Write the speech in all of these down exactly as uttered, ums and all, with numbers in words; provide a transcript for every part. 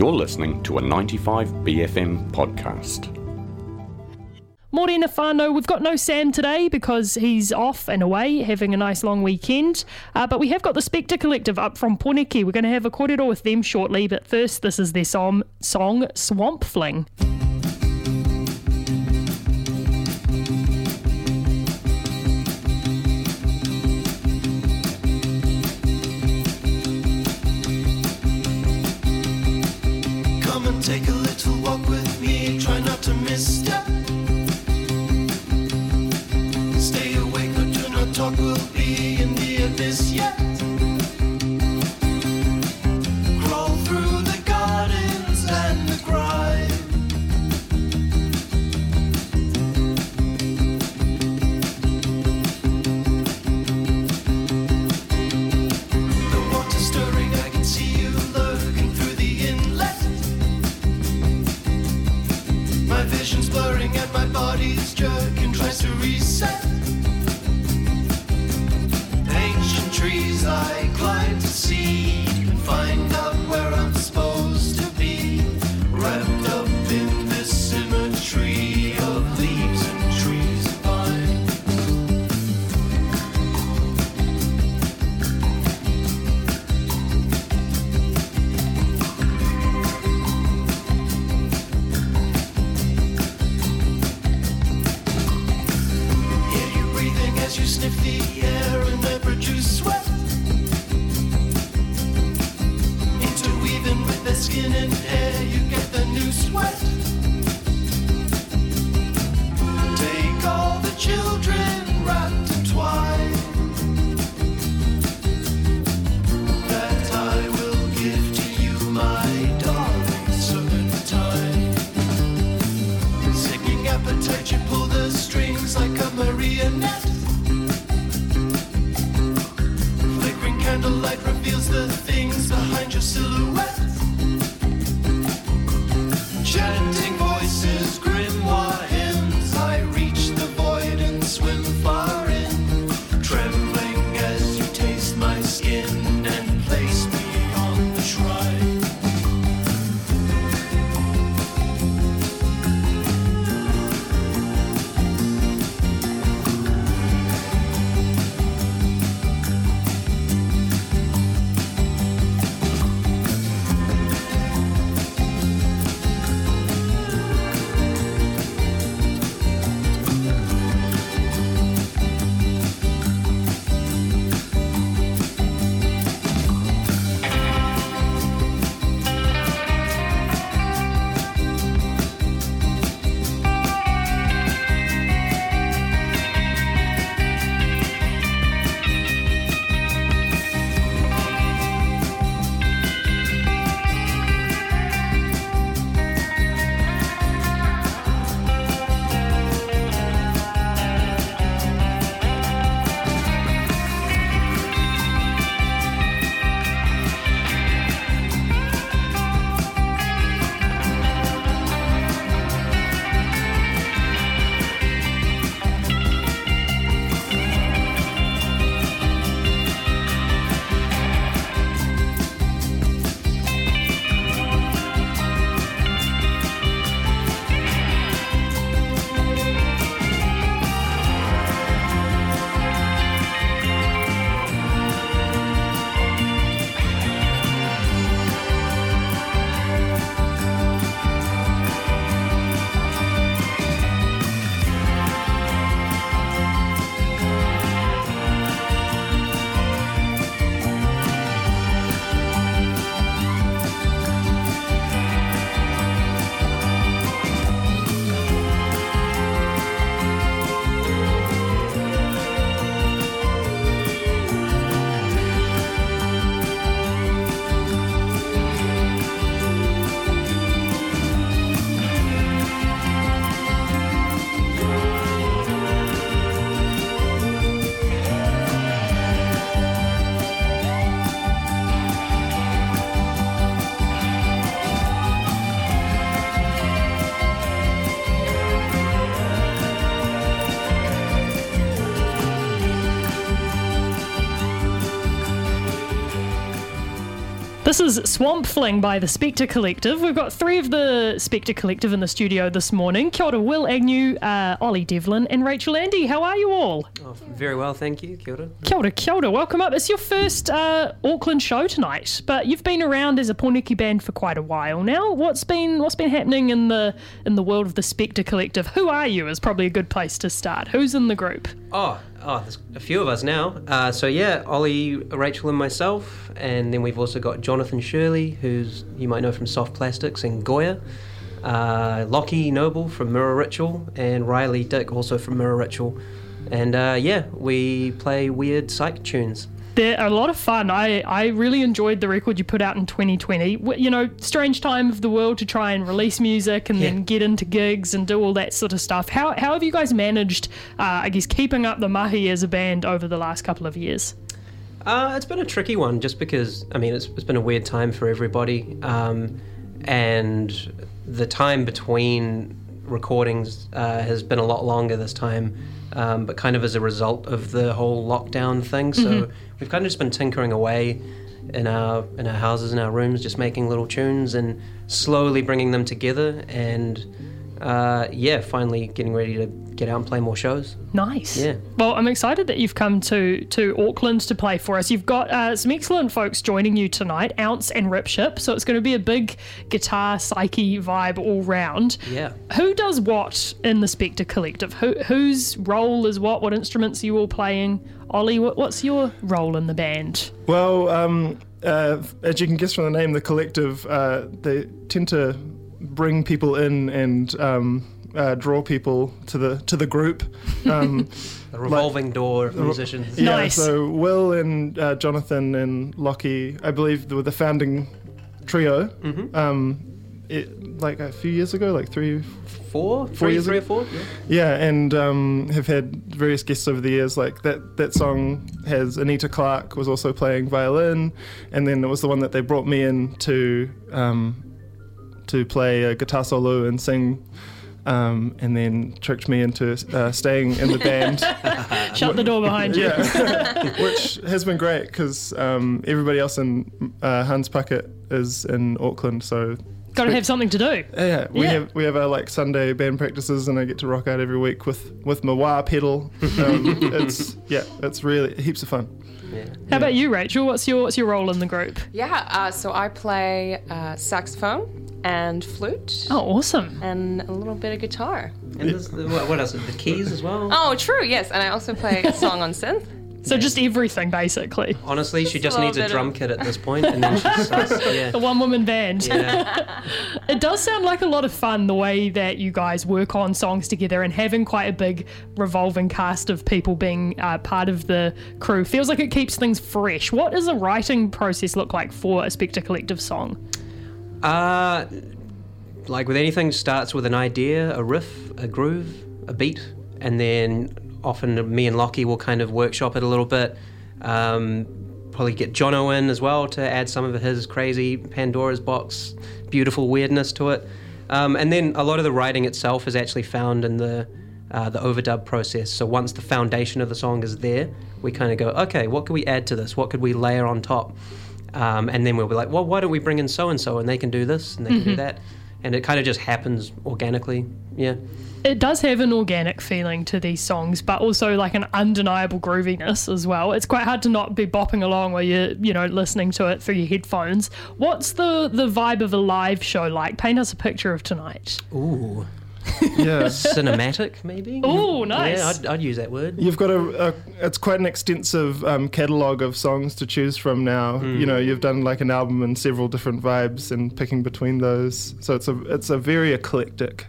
You're listening to a ninety-five B F M podcast. Morena whānau, we've got no Sam today because he's off and away having a nice long weekend, uh, but we have got the Spectre Collective up from Poneke. We're going to have a kōrero with them shortly, but first this is their song, song Swamp Fling. Come and take a little walk with me, try not to misstep. Stay awake but do not talk, we'll be in the abyss yet. Crawl through the gardens and the grime. The water stirring, I can see you lurking through the inlet. My vision's blurring and my body's jerking, tries to reset. Ancient trees I climb to see and find out where I'm supposed to be. Wrapped up in this symmetry of leaves and trees and vines. Hear you breathing as you sniff the air and I produce sweat. Interweaving with the skin and hair, you get the new sweat. Take all the children wrapped in twine that I will give to you, my darling serpentine. Singing appetite, you pull the strings like a marionette. Flickering candlelight reveals the things behind your silhouette. Chanting voices, grimoire hymns, I reach the void and swim far in. Trembling as you taste my skin and place me on the shrine. is Swamp Fling by the Spectre Collective. We've got three of the Spectre Collective in the studio this morning. Kia ora, Will Agnew, uh, Ollie Devlin and Rachel Andy. How are you all? Oh, very well, thank you. Kia ora. Kia ora, kia ora. Welcome up. It's your first uh, Auckland show tonight, but you've been around as a Pōneke band for quite a while now. What's been what's been happening in the in the world of the Spectre Collective? Who are you is probably a good place to start. Who's in the group? Oh, oh, there's a few of us now. Uh, so yeah, Ollie, Rachel and myself, and then we've also got Jonathan Shirley, who's you might know from Soft Plastics and Goya, uh, Lockie Noble from Mirror Ritual, and Riley Dick also from Mirror Ritual. And uh, yeah, we play weird psych tunes. They're a lot of fun. I, I really enjoyed the record you put out in twenty twenty. You know, strange time of the world to try and release music and Yeah. then get into gigs and do all that sort of stuff. How how have you guys managed, uh, I guess, keeping up the mahi as a band over the last couple of years? Uh, it's been a tricky one, just because I mean it's, it's been a weird time for everybody, um, and the time between recordings uh, has been a lot longer this time. Um, but kind of as a result of the whole lockdown thing, so Mm-hmm. we've kind of just been tinkering away in our in our houses, in our rooms, just making little tunes and slowly bringing them together, and uh, yeah, finally getting ready to get out and play more shows. Nice. Yeah. Well, I'm excited that you've come to, to Auckland to play for us. You've got uh, some excellent folks joining you tonight, Ounce and Ripship, so it's going to be a big guitar psyche vibe all round. Yeah. Who does what in the Spectre Collective? Who whose role is what? What instruments are you all playing? Ollie, what, what's your role in the band? Well, um, uh, as you can guess from the name, the collective, uh, they tend to bring people in and um, uh, draw people to the to the group. Um, A revolving door of musicians. yeah, Nice. so Will and uh, Jonathan and Lockie, I believe, they were the founding trio. Mm-hmm. Um, it, like a few years ago, like three, Four? Three, years three or ago? four? Yeah. yeah, and um, have had various guests over the years. Like that, that song has Anita Clark was also playing violin, and then it was the one that they brought me in to um, to play a guitar solo and sing, um, and then tricked me into uh, staying in the band. Shut the door behind you. Yeah, which has been great because um, everybody else in uh, Hans Puckett is in Auckland, so. Got to have something to do. Yeah, we Yeah. have we have our like Sunday band practices, and I get to rock out every week with with my wah pedal. Um, it's yeah, it's really heaps of fun. Yeah. How about you, Rachel? What's your what's your role in the group? Yeah, uh, so I play uh, saxophone and flute Oh, awesome. and a little bit of guitar. And there's the, what, what else? The keys as well? Oh, true, yes, and I also play a song on synth. So just everything, basically. Honestly, she Just just a needs a little drum bit kit at this point, and then she starts. Yeah. A one-woman band. Yeah. It does sound like a lot of fun the way that you guys work on songs together, and having quite a big revolving cast of people being uh, part of the crew feels like it keeps things fresh. What does a writing process look like for a Spectre Collective song? Uh, like with anything, starts with an idea, a riff, a groove, a beat, and then often me and Lockie will kind of workshop it a little bit. Um, probably get Jono in as well to add some of his crazy Pandora's box, beautiful weirdness to it. Um, and then a lot of the writing itself is actually found in the uh, the overdub process. So once the foundation of the song is there, we kind of go, okay, what could we add to this? What could we layer on top? Um, and then we'll be like, well, why don't we bring in so-and-so and they can do this and they can do that. And it kind of just happens organically, yeah. It does have an organic feeling to these songs, but also like an undeniable grooviness as well. It's quite hard to not be bopping along while you're, you know, listening to it through your headphones. What's the, the vibe of a live show like? Paint us a picture of tonight. Ooh, Yeah, cinematic maybe? Ooh, nice. Yeah, I'd, I'd use that word. you've got a, a it's quite an extensive um, catalogue of songs to choose from now. You know, you've done like an album and several different vibes and picking between those. So it's a it's a very eclectic,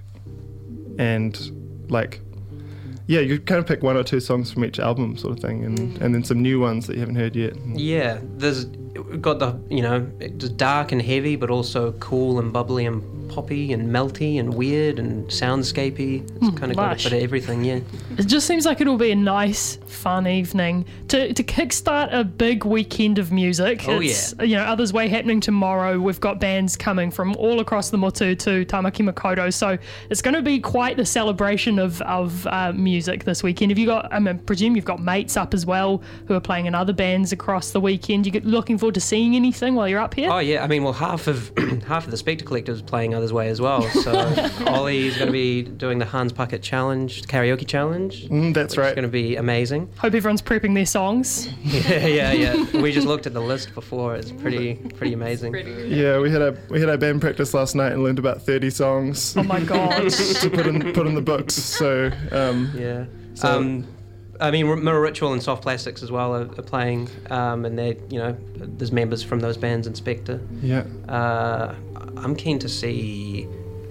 and like. Yeah, you kind of pick one or two songs from each album, sort of thing, and, and then some new ones that you haven't heard yet. Yeah, there's we've got the, you know, it's dark and heavy, but also cool and bubbly and poppy and melty and weird and soundscapey. It's kind of got a lush. bit of everything, yeah. It just seems like it'll be a nice, fun evening to to kickstart a big weekend of music. Oh, it's, you know, Others Way happening tomorrow. We've got bands coming from all across the motu to Tamaki Makaurau, so it's going to be quite the celebration of of uh, music this weekend. Have you got? I mean, presume you've got mates up as well who are playing in other bands across the weekend. You get looking forward to seeing anything while you're up here? Oh yeah, I mean, well, half of half of the Spectre Collective is playing Others Way as well. So Ollie's going to be doing the Hans Puckett Challenge, karaoke challenge. Mm, that's which right. It's going to be amazing. Hope everyone's prepping their songs. Yeah, yeah, yeah. We just looked at the list before. It's pretty, pretty amazing. Yeah, we had a we had our band practice last night and learned about thirty songs Oh my god. to put in put in the books. So um, Yeah. So- um, I mean, Mirror Ritual and Soft Plastics as well are, are playing, um, and they, you know, there's members from those bands in Spectre. yeah, Uh, I'm keen to see.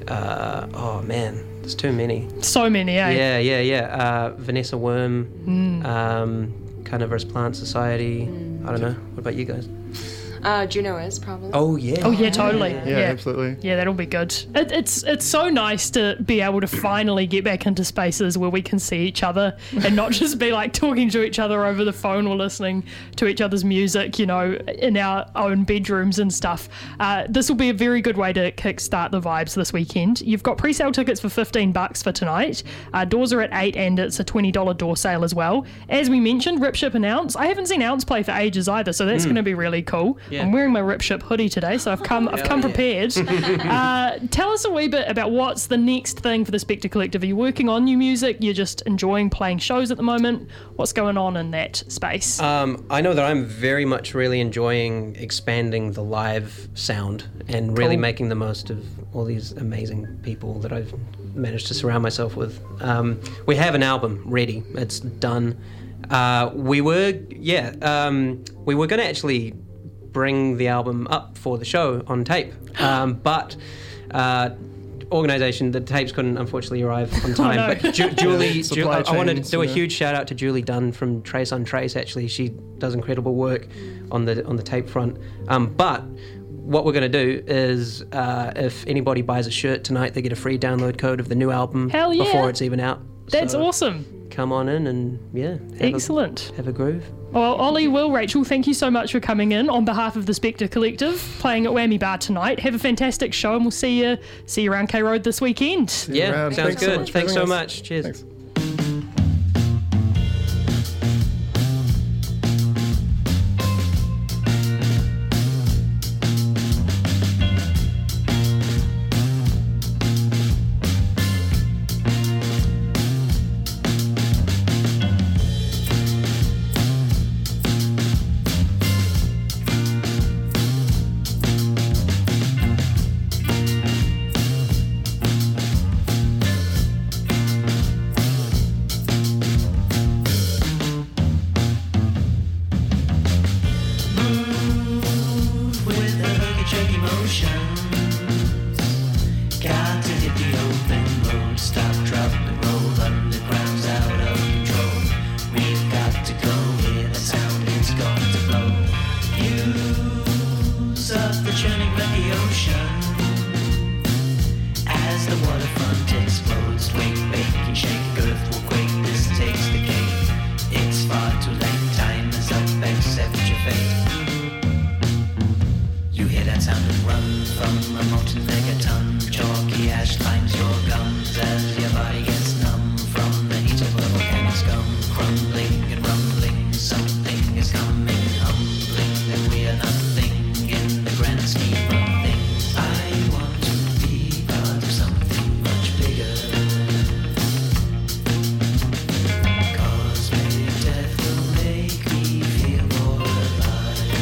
Uh, oh man, there's too many. So many, eh? Yeah, yeah, yeah. Uh, Vanessa Worm, um, Carnivorous Plant Society. I don't know. What about you guys? Uh, Juno is probably. Oh yeah. Oh yeah, totally. yeah, absolutely. Yeah, that'll be good. It, it's it's so nice to be able to finally get back into spaces where we can see each other and not just be like talking to each other over the phone or listening to each other's music, you know, in our own bedrooms and stuff. Uh, this will be a very good way to kickstart the vibes this weekend. You've got pre-sale tickets for fifteen bucks for tonight. Uh, doors are at eight and it's a twenty dollars door sale as well. As we mentioned, Ripship and Ounce. I haven't seen Ounce play for ages either, so that's going to be really cool. Yeah. I'm wearing my Ripship hoodie today, so I've come I've come yeah. prepared. uh, tell us a wee bit about what's the next thing for the Spectre Collective. Are you working on new music? You're just enjoying playing shows at the moment? What's going on in that space? Um, I know that I'm very much really enjoying expanding the live sound and really Cool. making the most of all these amazing people that I've managed to surround myself with. Um, we have an album ready. It's done. Uh, we were, yeah, um, we were going to actually bring the album up for the show on tape, um, but uh, organisation, the tapes couldn't unfortunately arrive on time. no. But Ju- Julie, Yeah, Ju- supply I, I wanted to chains, do a yeah. huge shout out to Julie Dunn from Trace on Trace. Actually, she does incredible work on the on the tape front. Um, but what we're going to do is, uh, if anybody buys a shirt tonight, they get a free download code of the new album Hell yeah. before it's even out. That's So awesome. Come on in and yeah, have Excellent. A, have a groove. Well, Ollie, Will, Rachel, thank you so much for coming in on behalf of the Spectre Collective, playing at Whammy Bar tonight. Have a fantastic show, and we'll see you see you around K Road this weekend. Yeah, around. sounds Thanks so good. much for Thanks so having us. much. Cheers. Thanks. With a hooky-jerky motion, got to hit the open road. Stop, drop, and roll. Underground's out of control. We've got to go here. The sound is going to blow. Use up the churning muddy ocean as the waterfront explodes. Wake, bake, and shake. Earth will quake. This takes the cake. It's far too late. Time is up. Accept your fate. You hear that sound and run from a molten megaton. Chalky ash climbs your gums as your body gets numb from the heat of a volcanic scum. Crumbling and rumbling, something is coming, humbling that we are nothing in the grand scheme of things. I want to be part of something much bigger. Cosmic death will make me feel more alive.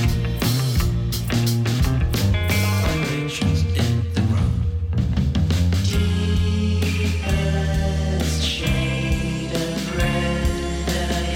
Vibrations in the ground. Deepest shade of red that I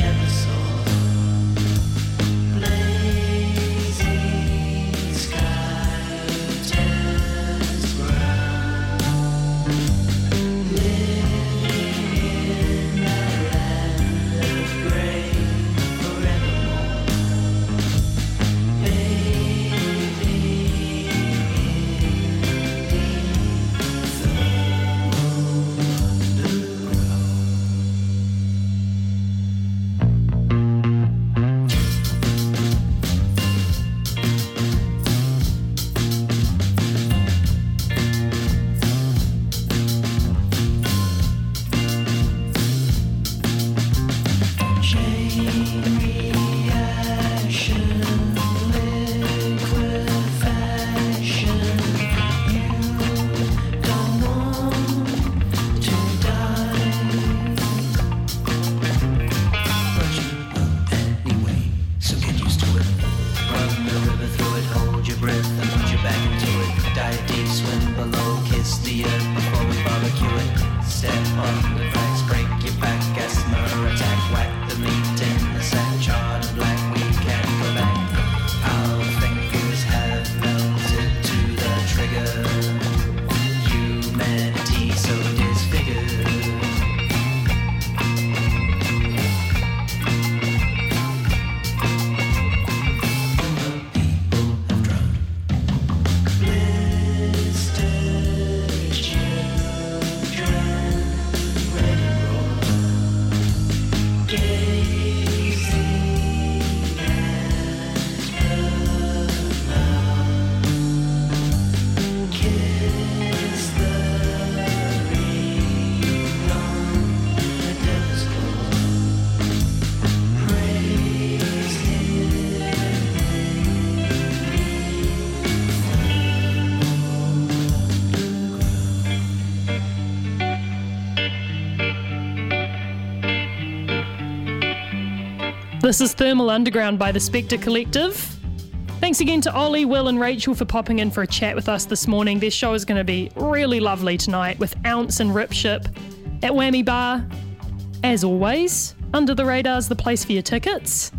This is Thermal Underground by the Spectre Collective. Thanks again to Ollie, Will and Rachel for popping in for a chat with us this morning. Their show is going to be really lovely tonight with Ounce and Ripship at Whammy Bar. As always, Under the Radar's the place for your tickets.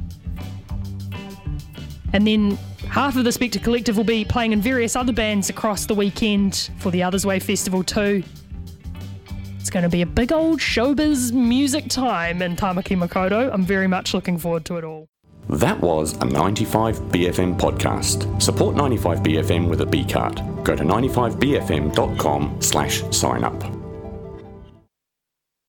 And then half of the Spectre Collective will be playing in various other bands across the weekend for the Others Way Festival too. It's going to be a big old showbiz music time in Tamaki Makaurau. I'm very much looking forward to it all. That was a ninety-five B F M podcast. Support ninety-five B F M with a B card. Go to ninety-five B F M dot com slash sign up.